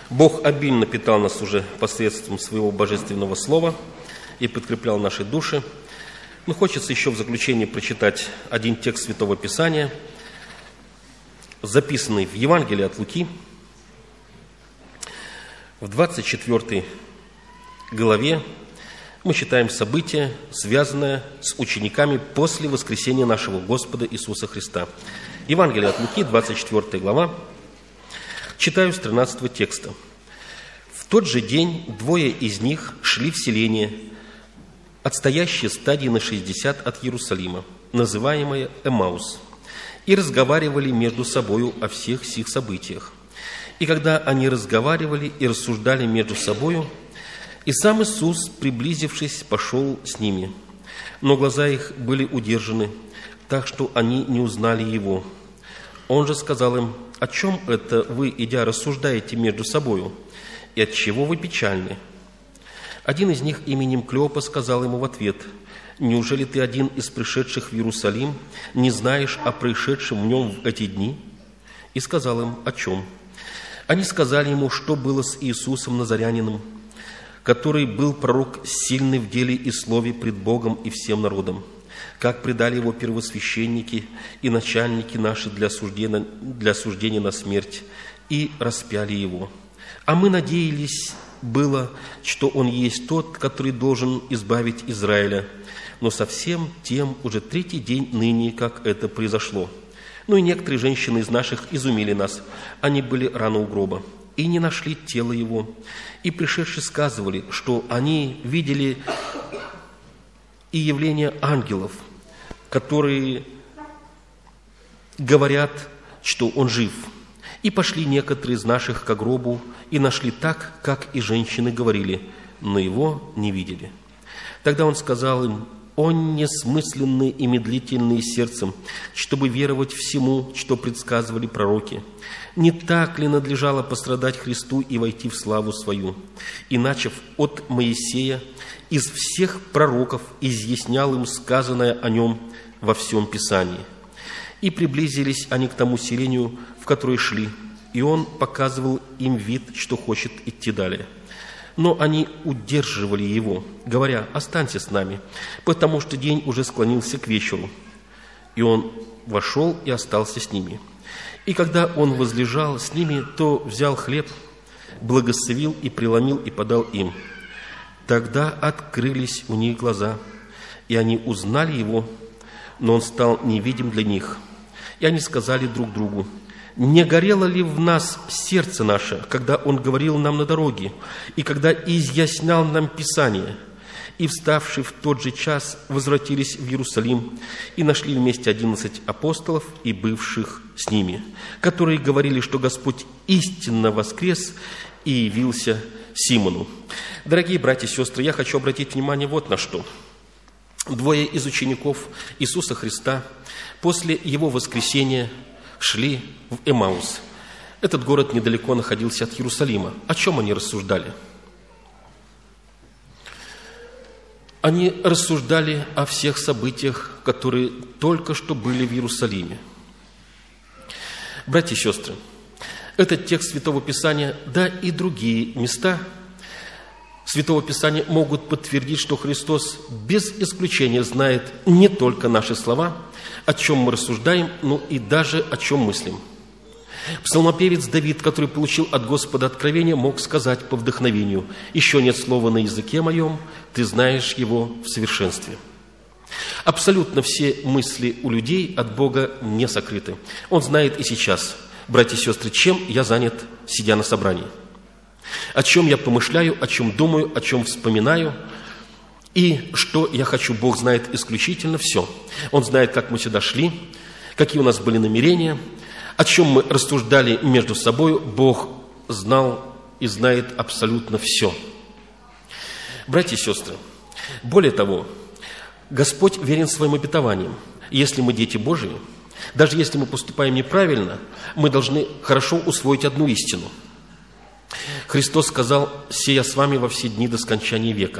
Бог обильно питал нас уже посредством Своего Божественного Слова и подкреплял наши души. Но хочется еще в заключении прочитать один текст Святого Писания, записанный в Евангелии от Луки, в 24 главе. Мы читаем событие, связанное с учениками после воскресения нашего Господа Иисуса Христа. Евангелие от Луки, 24 глава. Читаю с 13 текста. «В тот же день двое из них шли в селение, отстоящее стадии на 60 от Иерусалима, называемое Эмаус, и разговаривали между собою о всех сих событиях. И когда они разговаривали и рассуждали между собою, и сам Иисус, приблизившись, пошел с ними. Но глаза их были удержаны, так что они не узнали Его. Он же сказал им: «О чем это вы, идя, рассуждаете между собою? И отчего вы печальны?» Один из них именем Клеопа сказал ему в ответ: «Неужели ты один из пришедших в Иерусалим не знаешь о происшедшем в нем в эти дни?» И сказал им: «О чем?» Они сказали ему, что было с Иисусом Назарянином, который был пророк, сильный в деле и слове пред Богом и всем народом, как предали его первосвященники и начальники наши для осуждения на смерть, и распяли его. А мы надеялись было, что он есть тот, который должен избавить Израиля, но совсем тем уже третий день ныне, как это произошло. Ну и некоторые женщины из наших изумили нас, они были рано у гроба, и не нашли тело его. И пришедшие сказывали, что они видели и явление ангелов, которые говорят, что он жив. И пошли некоторые из наших к гробу, и нашли так, как и женщины говорили, но его не видели. Тогда он сказал им: «О несмысленные и медлительные сердцем, чтобы веровать всему, что предсказывали пророки! Не так ли надлежало пострадать Христу и войти в славу свою? И, начав от Моисея, из всех пророков изъяснял им сказанное о нем во всем Писании. И приблизились они к тому селению, в которое шли, и он показывал им вид, что хочет идти далее. Но они удерживали его, говоря: останься с нами, потому что день уже склонился к вечеру. И он вошел и остался с ними. И когда он возлежал с ними, то взял хлеб, благословил и преломил и подал им. Тогда открылись у них глаза, и они узнали его, но он стал невидим для них. И они сказали друг другу: не горело ли в нас сердце наше, когда он говорил нам на дороге, и когда изъяснял нам Писание? И, вставши в тот же час, возвратились в Иерусалим и нашли вместе 11 апостолов и бывших с ними, которые говорили, что Господь истинно воскрес и явился Симону». Дорогие братья и сестры, я хочу обратить внимание вот на что. Двое из учеников Иисуса Христа после Его воскресения шли в Эмаус. Этот город недалеко находился от Иерусалима. О чем они рассуждали? Они рассуждали о всех событиях, которые только что были в Иерусалиме. Братья и сестры, этот текст Святого Писания, да и другие места Святого Писания могут подтвердить, что Христос без исключения знает не только наши слова, о чем мы рассуждаем, но и даже о чем мыслим. Псалмопевец Давид, который получил от Господа откровение, мог сказать по вдохновению: «Еще нет слова на языке моем, ты знаешь его в совершенстве». Абсолютно все мысли у людей от Бога не сокрыты. Он знает и сейчас, братья и сестры, чем я занят, сидя на собрании, о чем я помышляю, о чем думаю, о чем вспоминаю, и что я хочу. Бог знает исключительно все. Он знает, как мы сюда шли, какие у нас были намерения, о чем мы рассуждали между собой. Бог знал и знает абсолютно все. Братья и сестры, более того, Господь верен своим обетованиям. Если мы дети Божии, даже если мы поступаем неправильно, мы должны хорошо усвоить одну истину. Христос сказал: «Сея с вами во все дни до скончания века».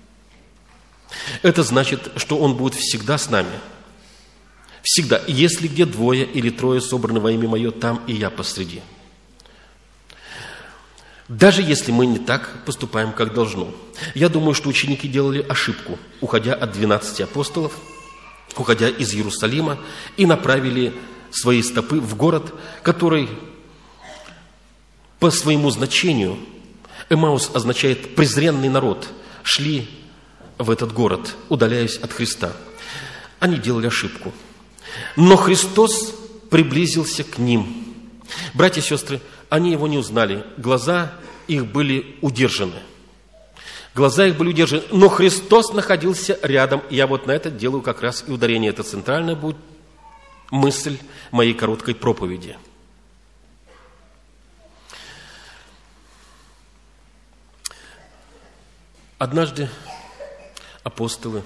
Это значит, что Он будет всегда с нами. Всегда. Если где двое или трое собраны во имя Мое, там и я посреди. Даже если мы не так поступаем, как должно. Я думаю, что ученики делали ошибку, уходя от 12 апостолов, уходя из Иерусалима, и направили свои стопы в город, который по своему значению, Эмаус означает «презренный народ», шли в этот город, удаляясь от Христа. Они делали ошибку. Но Христос приблизился к ним. Братья и сестры, они его не узнали. Глаза их были удержаны. Глаза их были удержаны. Но Христос находился рядом. Я вот на это делаю как раз и ударение. Это центральная будет мысль моей короткой проповеди. Однажды апостолы,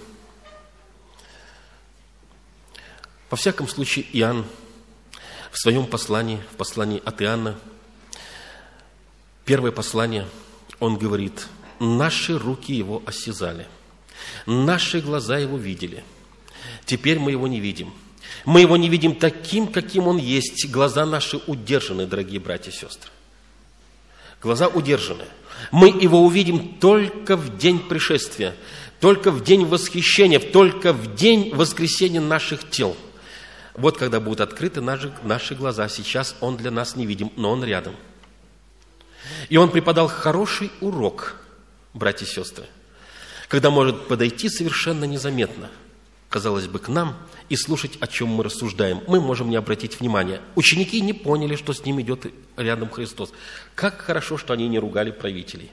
во всяком случае Иоанн, в своем послании, в послании от Иоанна, первое послание, он говорит: «Наши руки его осязали, наши глаза его видели, теперь мы его не видим. Мы его не видим таким, каким он есть. Глаза наши удержаны, дорогие братья и сестры». Глаза удержаны. Мы его увидим только в день пришествия, только в день восхищения, только в день воскресения наших тел. Вот когда будут открыты наши глаза. Сейчас он для нас не видим, но он рядом. И он преподал хороший урок, братья и сестры, когда может подойти совершенно незаметно, казалось бы, к нам и слушать, о чем мы рассуждаем. Мы можем не обратить внимания. Ученики не поняли, что с ним идет рядом Христос. Как хорошо, что они не ругали правителей.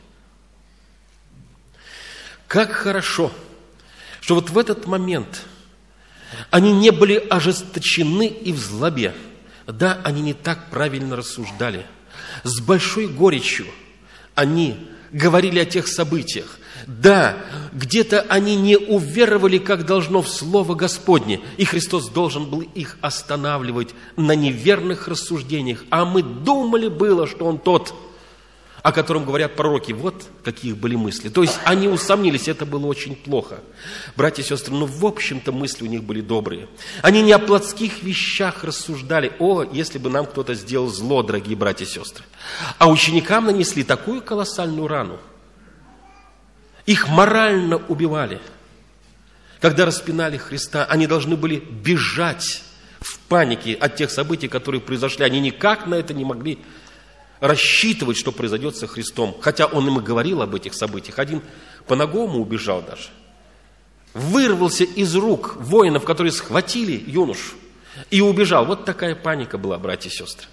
Как хорошо, что вот в этот момент они не были ожесточены и в злобе. Да, они не так правильно рассуждали. С большой горечью они говорили о тех событиях. Да, где-то они не уверовали, как должно, в Слово Господне, и Христос должен был их останавливать на неверных рассуждениях. А мы думали было, что Он тот, о котором говорят пророки. Вот какие были мысли. То есть они усомнились, это было очень плохо. Братья и сестры, в общем-то мысли у них были добрые. Они не о плотских вещах рассуждали. О, если бы нам кто-то сделал зло, дорогие братья и сестры. А ученикам нанесли такую колоссальную рану. Их морально убивали. Когда распинали Христа, они должны были бежать в панике от тех событий, которые произошли. Они никак на это не могли рассчитывать, что произойдет со Христом. Хотя Он им и говорил об этих событиях. Один по-нагому убежал даже. Вырвался из рук воинов, которые схватили юношу, и убежал. Вот такая паника была, братья и сестры.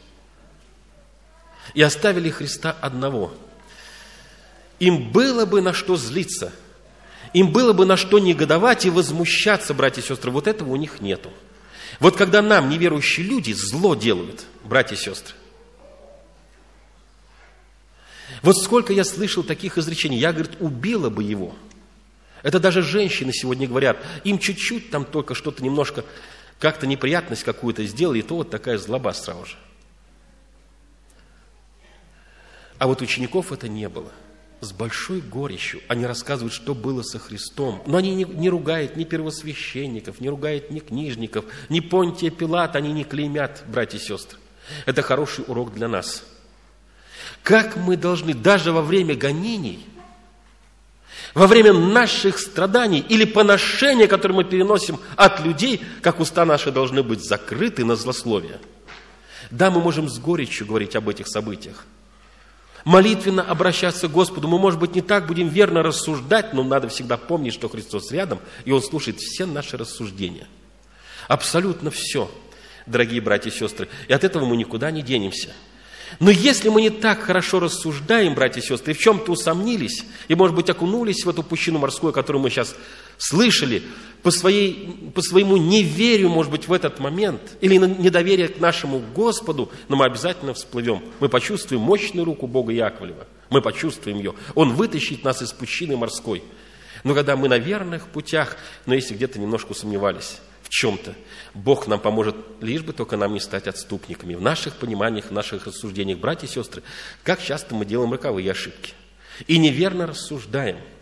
И оставили Христа одного. Им было бы на что злиться, им было бы на что негодовать и возмущаться, братья и сестры. Вот этого у них нету. Вот когда нам, неверующие люди, зло делают, братья и сестры. Вот сколько я слышал таких изречений. Я, говорит, убила бы его. Это даже женщины сегодня говорят. Им чуть-чуть там только что-то немножко, как-то неприятность какую-то сделали, и то вот такая злоба сразу же. А вот учеников это не было. С большой горечью они рассказывают, что было со Христом. Но они не ругают ни первосвященников, не ругают ни книжников, ни Понтия Пилата, они не клеймят, братья и сестры. Это хороший урок для нас. Как мы должны даже во время гонений, во время наших страданий или поношения, которые мы переносим от людей, как уста наши должны быть закрыты на злословие. Да, мы можем с горечью говорить об этих событиях. Молитвенно обращаться к Господу. Мы, может быть, не так будем верно рассуждать, но надо всегда помнить, что Христос рядом, и Он слушает все наши рассуждения. Абсолютно все, дорогие братья и сестры. И от этого мы никуда не денемся. Но если мы не так хорошо рассуждаем, братья и сестры, и в чем-то усомнились, и, может быть, окунулись в эту пучину морскую, которую мы сейчас слышали, по своему неверию, может быть, в этот момент, или недоверие к нашему Господу, но мы обязательно всплывем. Мы почувствуем мощную руку Бога Яковлева. Мы почувствуем ее. Он вытащит нас из пучины морской. Но когда мы на верных путях, но если где-то немножко сомневались в чем-то, Бог нам поможет, лишь бы только нам не стать отступниками. В наших пониманиях, в наших рассуждениях, братья и сестры, как часто мы делаем роковые ошибки и неверно рассуждаем.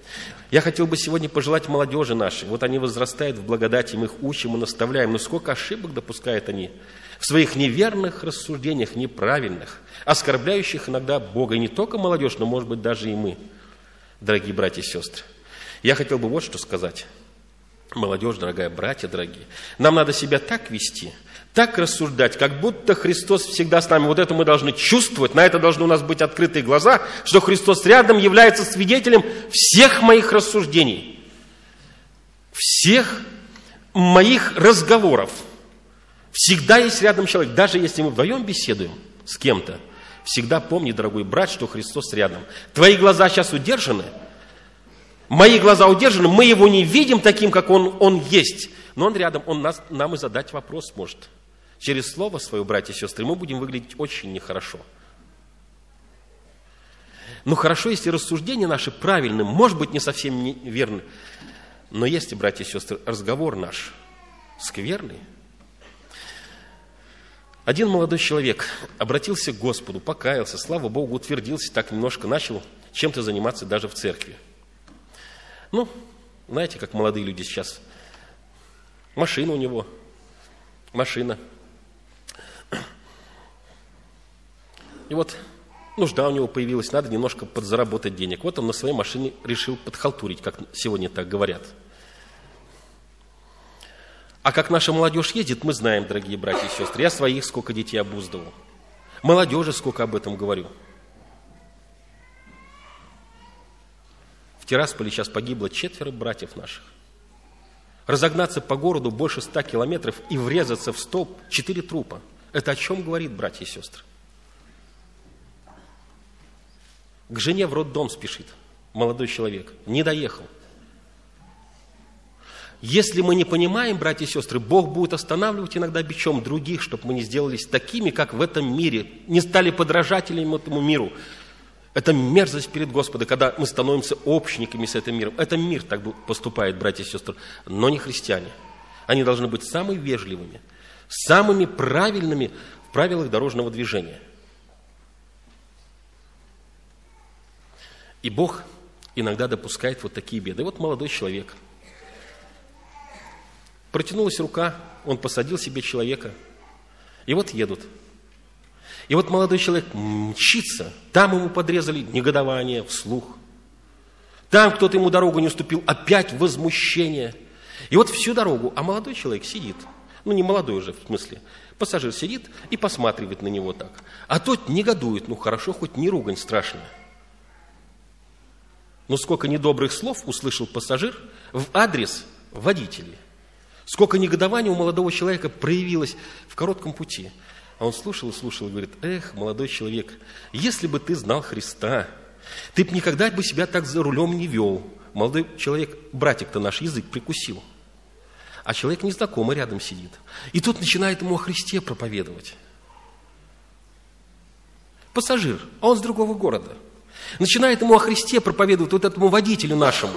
Я хотел бы сегодня пожелать молодежи нашей. Вот они возрастают в благодати, мы их учим и наставляем. Но сколько ошибок допускают они в своих неверных рассуждениях, неправильных, оскорбляющих иногда Бога. И не только молодежь, но, может быть, даже и мы, дорогие братья и сестры. Я хотел бы вот что сказать. Молодежь, дорогая, братья дорогие, нам надо себя так вести, так рассуждать, как будто Христос всегда с нами. Вот это мы должны чувствовать, на это должны у нас быть открытые глаза, что Христос рядом является свидетелем всех моих рассуждений, всех моих разговоров. Всегда есть рядом человек, даже если мы вдвоем беседуем с кем-то, всегда помни, дорогой брат, что Христос рядом. Твои глаза сейчас удержаны, мои глаза удержаны, мы его не видим таким, как он есть, но он рядом, он нам и задать вопрос может. Через слово свое, братья и сестры, мы будем выглядеть очень нехорошо. Но хорошо, если рассуждения наши правильны, может быть, не совсем неверны, но если, братья и сестры, разговор наш скверный. Один молодой человек обратился к Господу, покаялся, слава Богу, утвердился, так немножко начал чем-то заниматься даже в церкви. Ну, знаете, как молодые люди сейчас. Машина у него, машина. И вот нужда у него появилась, надо немножко подзаработать денег. Вот он на своей машине решил подхалтурить, как сегодня так говорят. А как наша молодежь ездит, мы знаем, дорогие братья и сестры. Я своих сколько детей обуздывал. Молодежи сколько об этом говорю. В Тирасполе сейчас погибло 4 братьев наших. Разогнаться по городу больше 100 километров и врезаться в столб 4 трупа. Это о чем говорит, братья и сестры? К жене в роддом спешит молодой человек. Не доехал. Если мы не понимаем, братья и сестры, Бог будет останавливать иногда бичом других, чтобы мы не сделались такими, как в этом мире, не стали подражателями этому миру. Это мерзость перед Господом, когда мы становимся общниками с этим миром. Это мир так поступает, братья и сестры, но не христиане. Они должны быть самыми вежливыми, самыми правильными в правилах дорожного движения. И Бог иногда допускает вот такие беды. И вот молодой человек. Протянулась рука, он посадил себе человека. И вот едут. И вот молодой человек мчится. Там ему подрезали негодование, вслух. Там кто-то ему дорогу не уступил, опять возмущение. И вот всю дорогу, а молодой человек сидит. Ну, не молодой уже, в смысле. Пассажир сидит и посматривает на него так. А тот негодует. Ну, хорошо, хоть не ругань страшная. Но сколько недобрых слов услышал пассажир в адрес водителя. Сколько негодования у молодого человека проявилось в коротком пути. А он слушал и слушал и говорит: эх, молодой человек, если бы ты знал Христа, ты бы никогда бы себя так за рулем не вел. Молодой человек, братик-то наш, язык прикусил. А человек незнакомый рядом сидит. И тут начинает ему о Христе проповедовать. Пассажир, а он с другого города. Начинает ему о Христе проповедовать, вот этому водителю нашему.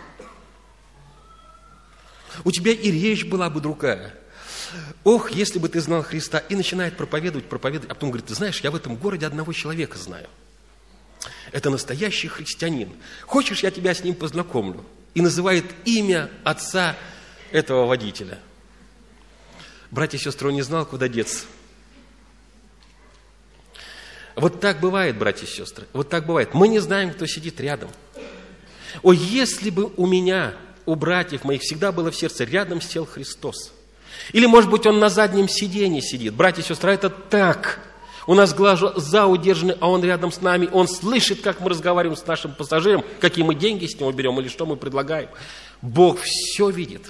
У тебя и речь была бы другая. Ох, если бы ты знал Христа. И начинает проповедовать, а потом говорит: ты знаешь, я в этом городе одного человека знаю. Это настоящий христианин. Хочешь, я тебя с ним познакомлю? И называет имя отца этого водителя. Братья и сестры, он не знал, куда деться. Вот так бывает, братья и сестры, вот так бывает. Мы не знаем, кто сидит рядом. О, если бы у меня, у братьев моих всегда было в сердце, рядом сел Христос. Или, может быть, он на заднем сиденье сидит. Братья и сестры, это так. У нас глаза удержаны, а он рядом с нами. Он слышит, как мы разговариваем с нашим пассажиром, какие мы деньги с него берем или что мы предлагаем. Бог все видит.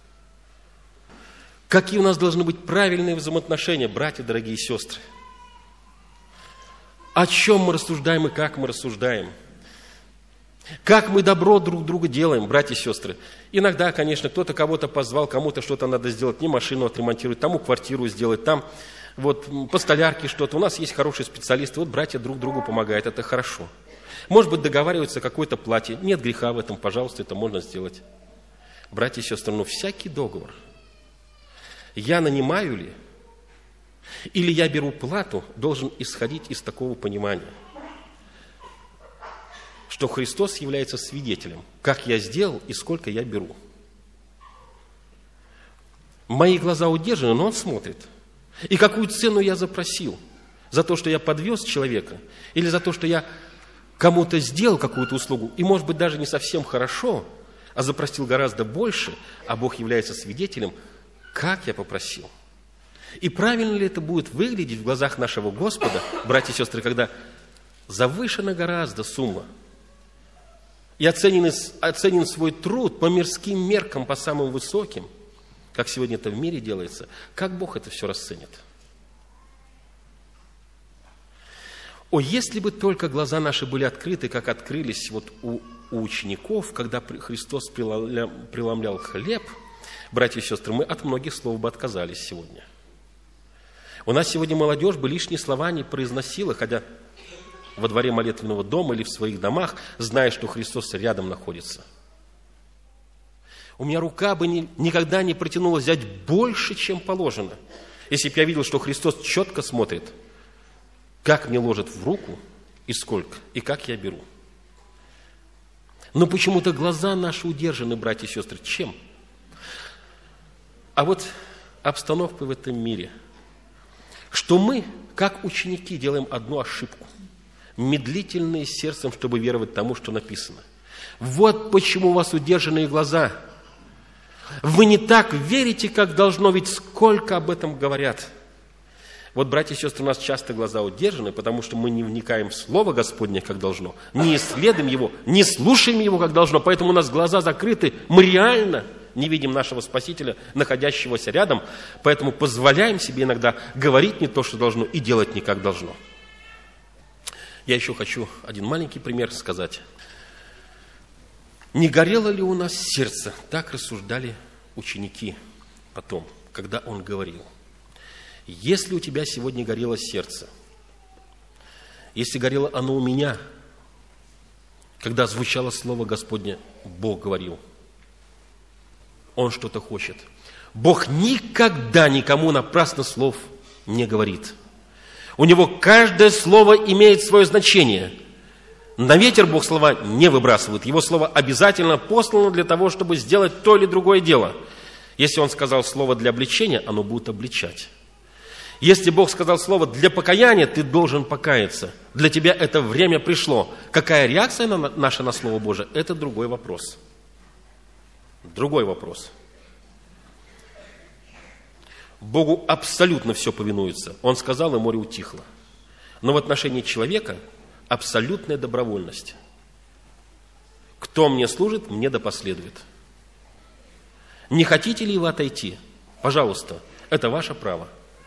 Какие у нас должны быть правильные взаимоотношения, братья, дорогие сестры. О чем мы рассуждаем и как мы рассуждаем. Как мы добро друг другу делаем, братья и сестры. Иногда, конечно, кто-то кого-то позвал, кому-то что-то надо сделать, не машину отремонтировать, тому квартиру сделать, там вот по столярке что-то. У нас есть хорошие специалисты, вот братья друг другу помогают, это хорошо. Может быть, договариваются о какой-то плате. Нет греха в этом, пожалуйста, это можно сделать. Братья и сестры, но всякий договор, я нанимаю ли, или я беру плату, должен исходить из такого понимания, что Христос является свидетелем, как я сделал и сколько я беру. Мои глаза удержаны, но Он смотрит. И какую цену я запросил? За то, что я подвез человека? Или за то, что я кому-то сделал какую-то услугу? И, может быть, даже не совсем хорошо, а запросил гораздо больше, а Бог является свидетелем, как я попросил. И правильно ли это будет выглядеть в глазах нашего Господа, братья и сестры, когда завышена гораздо сумма, и оценен свой труд по мирским меркам, по самым высоким, как сегодня это в мире делается, как Бог это все расценит? О, если бы только глаза наши были открыты, как открылись вот у учеников, когда Христос преломлял хлеб, братья и сестры, мы от многих слов бы отказались сегодня. У нас сегодня молодежь бы лишние слова не произносила, ходя во дворе молитвенного дома или в своих домах, зная, что Христос рядом находится. У меня рука бы никогда не протянула взять больше, чем положено, если бы я видел, что Христос четко смотрит, как мне ложат в руку и сколько, и как я беру. Но почему-то глаза наши удержаны, братья и сестры. Чем? А вот обстановка в этом мире, что мы, как ученики, делаем одну ошибку. Медлительные сердцем, чтобы веровать тому, что написано. Вот почему у вас удержанные глаза. Вы не так верите, как должно, ведь сколько об этом говорят. Вот, братья и сестры, у нас часто глаза удержаны, потому что мы не вникаем в Слово Господне, как должно, не исследуем его, не слушаем его, как должно, поэтому у нас глаза закрыты, мы реально не видим нашего Спасителя, находящегося рядом, поэтому позволяем себе иногда говорить не то, что должно, и делать не как должно. Я еще хочу один маленький пример сказать. Не горело ли у нас сердце? Так рассуждали ученики потом, когда Он говорил. Если у тебя сегодня горело сердце, если горело оно у меня, когда звучало Слово Господне, Бог говорил, Он что-то хочет. Бог никогда никому напрасно слов не говорит. У Него каждое слово имеет свое значение. На ветер Бог слова не выбрасывает. Его слово обязательно послано для того, чтобы сделать то или другое дело. Если Он сказал слово для обличения, оно будет обличать. Если Бог сказал слово для покаяния, ты должен покаяться. Для тебя это время пришло. Какая реакция наша на Слово Божие, это другой вопрос. Другой вопрос. Богу абсолютно все повинуется. Он сказал, и море утихло. Но в отношении человека абсолютная добровольность. Кто мне служит, мне да последует. Не хотите ли вы отойти? Пожалуйста, это ваше право.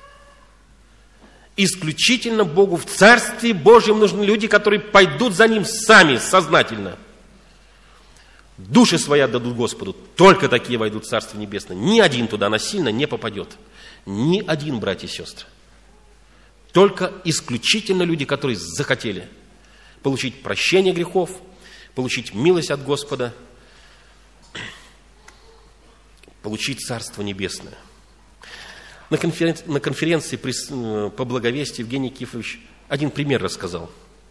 Исключительно Богу в Царстве Божьем нужны люди, которые пойдут за Ним сами, сознательно. Души свои отдадут Господу. Только такие войдут в Царство Небесное. Ни один туда насильно не попадет. Ни один, братья и сестры. Только исключительно люди, которые захотели получить прощение грехов, получить милость от Господа, получить Царство Небесное. На конференции по благовестию Евгений Кифович один пример рассказал.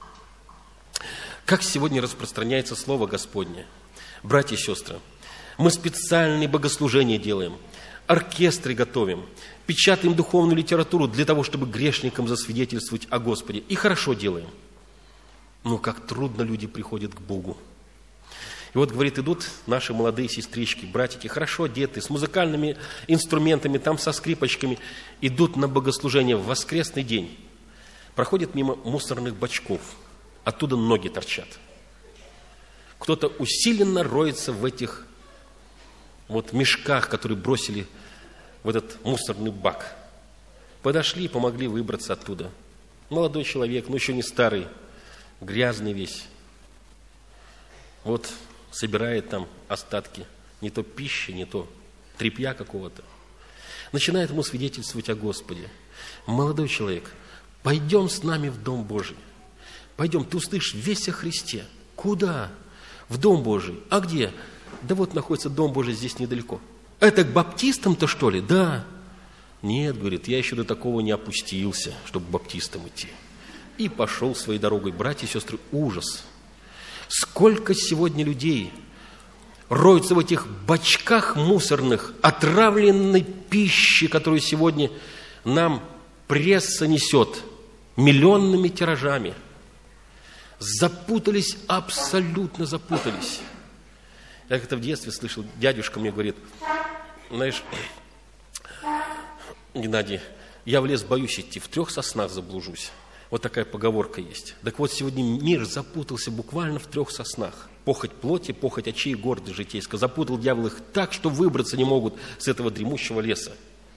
Как сегодня распространяется Слово Господне. Братья и сестры, мы специальные богослужения делаем, оркестры готовим, печатаем духовную литературу для того, чтобы грешникам засвидетельствовать о Господе. И хорошо делаем. Но как трудно люди приходят к Богу. И вот, говорит, идут наши молодые сестрички, братики, хорошо одеты, с музыкальными инструментами, там со скрипочками, идут на богослужение в воскресный день. Проходят мимо мусорных бачков, оттуда ноги торчат. Кто-то усиленно роется в этих вот мешках, которые бросили в этот мусорный бак. Подошли, помогли выбраться оттуда. Молодой человек, но еще не старый, грязный весь. Вот собирает там остатки, не то пищи, не то тряпья какого-то. Начинает ему свидетельствовать о Господе. Молодой человек, пойдем с нами в Дом Божий. Пойдем, ты услышишь весь о Христе. Куда? В Дом Божий. А где? Да вот находится Дом Божий здесь недалеко. Это к баптистам-то, что ли? Да. Нет, говорит, я еще до такого не опустился, чтобы к баптистам идти. И пошел своей дорогой. Братья и сестры, ужас. Сколько сегодня людей роются в этих бачках мусорных, отравленной пищи, которую сегодня нам пресса несет миллионными тиражами. Запутались, абсолютно запутались. Я как-то в детстве слышал, дядюшка мне говорит: знаешь, Геннадий, я в лес боюсь идти, в 3 соснах заблужусь. Вот такая поговорка есть. Так вот, сегодня мир запутался буквально в 3 соснах. Похоть плоти, похоть очей, гордость житейская. Запутал дьявол их так, что выбраться не могут с этого дремущего леса.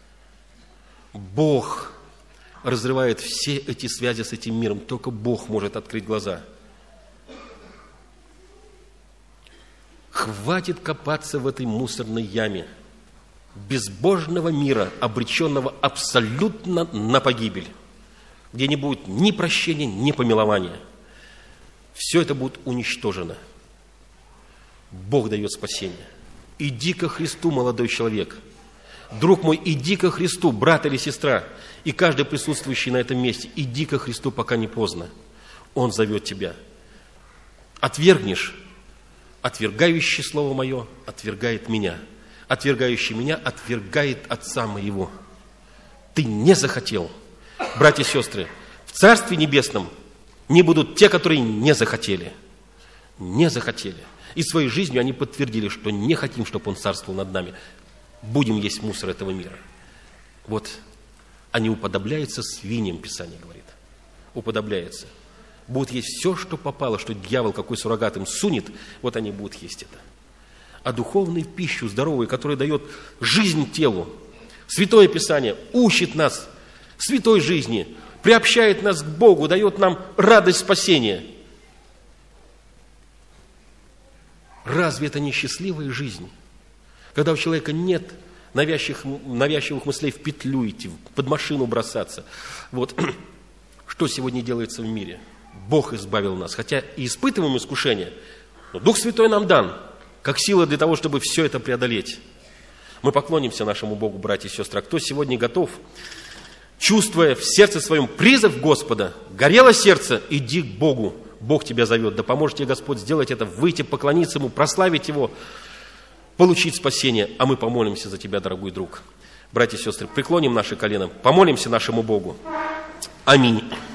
Бог разрывает все эти связи с этим миром. Только Бог может открыть глаза. Хватит копаться в этой мусорной яме безбожного мира, обреченного абсолютно на погибель, где не будет ни прощения, ни помилования. Все это будет уничтожено. Бог дает спасение. Иди ко Христу, молодой человек. Друг мой, иди ко Христу, брат или сестра. И каждый присутствующий на этом месте, иди ко Христу, пока не поздно. Он зовет тебя. Отвергнешь, отвергающий Слово Мое отвергает Меня. Отвергающий Меня отвергает Отца Моего. Ты не захотел. Братья и сестры, в Царстве Небесном не будут те, которые не захотели. Не захотели. И своей жизнью они подтвердили, что не хотим, чтобы Он царствовал над нами. Будем есть мусор этого мира. Вот они уподобляются свиньям, Писание говорит. Уподобляются. Будут есть все, что попало, что дьявол какой суррогат им сунет, вот они будут есть это. А духовную пищу здоровую, которая дает жизнь телу, Святое Писание учит нас святой жизни, приобщает нас к Богу, дает нам радость спасения. Разве это не счастливая жизнь? Когда у человека нет навязчивых мыслей в петлю идти, под машину бросаться. Вот что сегодня делается в мире? Бог избавил нас, хотя и испытываем искушения, но Дух Святой нам дан, как сила для того, чтобы все это преодолеть. Мы поклонимся нашему Богу, братья и сестры. А кто сегодня готов, чувствуя в сердце своем призыв Господа, горело сердце, иди к Богу. Бог тебя зовет. Да поможет тебе Господь сделать это, выйти, поклониться Ему, прославить Его, получить спасение. А мы помолимся за тебя, дорогой друг. Братья и сестры, преклоним наши колена, помолимся нашему Богу. Аминь.